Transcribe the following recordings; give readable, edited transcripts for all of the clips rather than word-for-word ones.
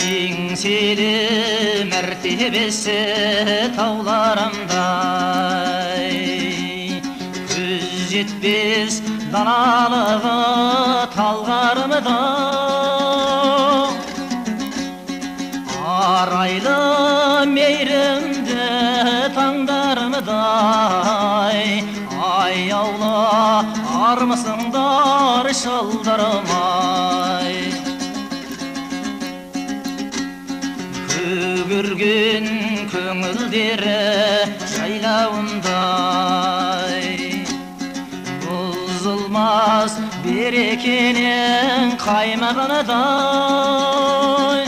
еңселі мәртебесі тауларымдай, көз жетпес даналығы талғарымда, арайлы мейірімді таңдарымдай, аяулы армысыңдар шалдарым-ай. Көгерген көңілдері жайлауындай, бұзылмас берекенің қаймағыныдай,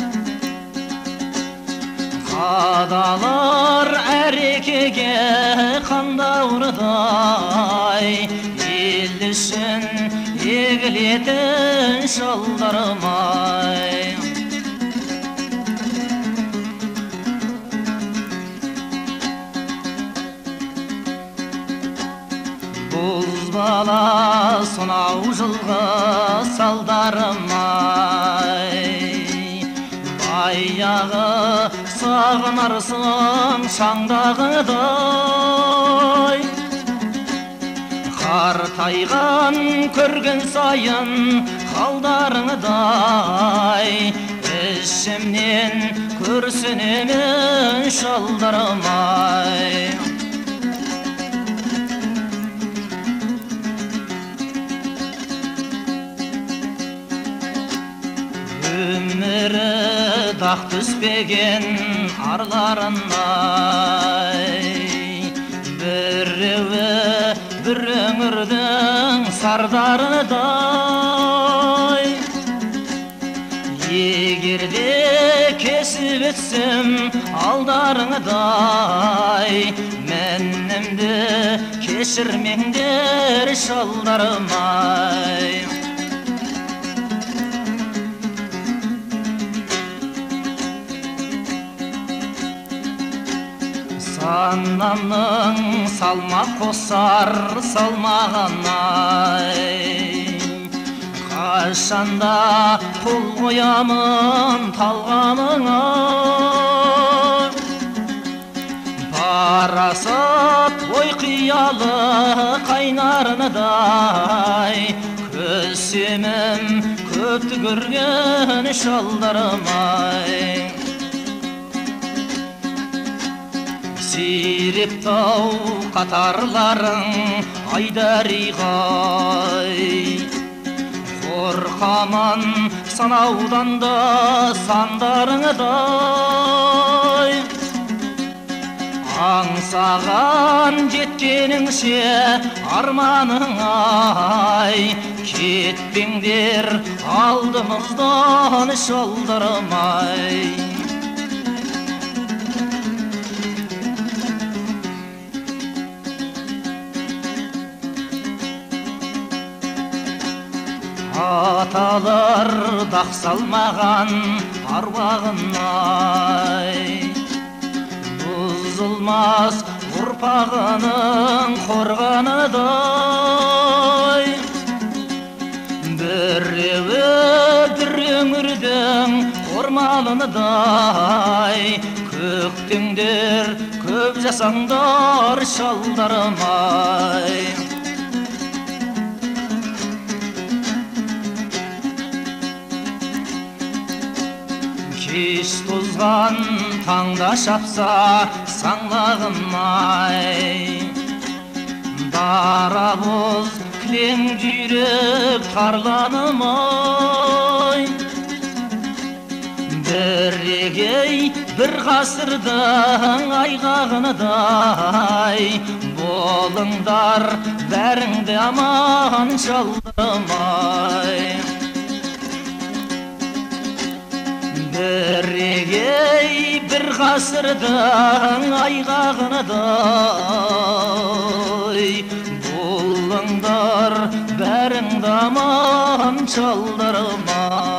қадалар әрекеге қандауырдай, ел үшін егілетін шалдарым-ай. Бозбала сонау жылғы салдарым-ай, баяғы сағынарсың шаңдағыдай, қартайған көрген сайын қалдарыңдай, ішімнен көрсінемін шалдарым-ай. Өмірі дақ түспеген арларындай, біреуі бір өңірдің сардарыдай, егерде кесіп өтсем алдарыңдай, мәнімді кешірмеңдер шалдарым-ай. Санамның салмақ қосар салмағанай, қашанда қол қоямын талғамыңа, парасат ой қиялы қайнарыдай, көсемім көпті көрген шалдарым-ай. Сиреп тау қатарларың айдариғай, қорқаман санаудан да сандарыңдай, аңсаған жеткеніңше арманыңай, кетпеңдер алдымыздан шалдарым-ай. Аталар дақ салмаған аруағынай, бұзылмас ұрпағының қорғаныдай, біреуі бір өңірдің ормалыныдай, көктеңдер көп жасаңдар шалдарым-ай. Кеш тозған таңда шапса саңлағым-ай, дарабоз кілең жүйрік тарланым-ай, бірегей бір ғасырдың айғағыныдай, болыңдар бәріңді аман шалдарым-ай. Бірегей бір ғасырдың айғағыныдай, болыңдар бәріңді аман шалдарым-ай.